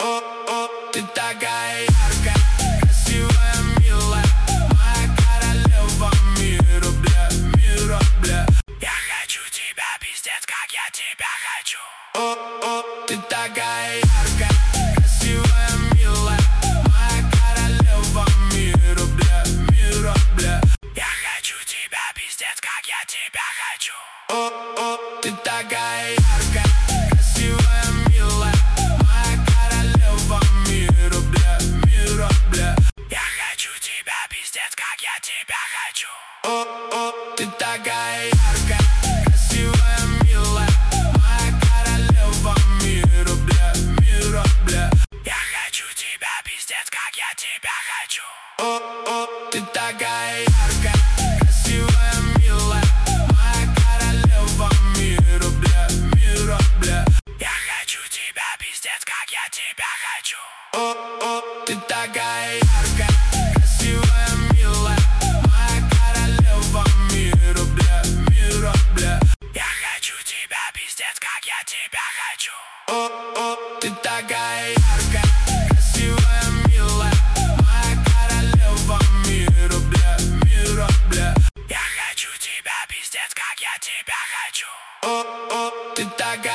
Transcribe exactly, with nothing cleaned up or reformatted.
Ты такая яркая, красивая, милая, моя королева мира, бля, мира, бля. Я хочу тебя, пиздец, как я тебя хочу. Ты такая яркая, красивая, милая, моя королева мира, бля, мира, бля. Я хочу тебя, пиздец, как я тебя хочу. Ты такая яркая, красивая, милая, моя королева мира, бля, мира, бля. Я хочу тебя, пиздец, как я тебя хочу. Ты такая яркая, красивая, милая, моя королева мира, бля, мира, бля. Я хочу тебя, пиздец, как я тебя хочу. Ты такая яркая, красивая, милая, моя королева мира, бля, мира, бля. Я хочу тебя, пиздец, как я тебя хочу. Ты такая яркая, красивая, милая, моя королева мира, бля, мира, бля. Я хочу тебя, пиздец, как я тебя хочу. Ты такая яркая, красивая, милая, моя королева мира, бля, мира, бля. Я хочу тебя, пиздец, как я тебя хочу. Ты такая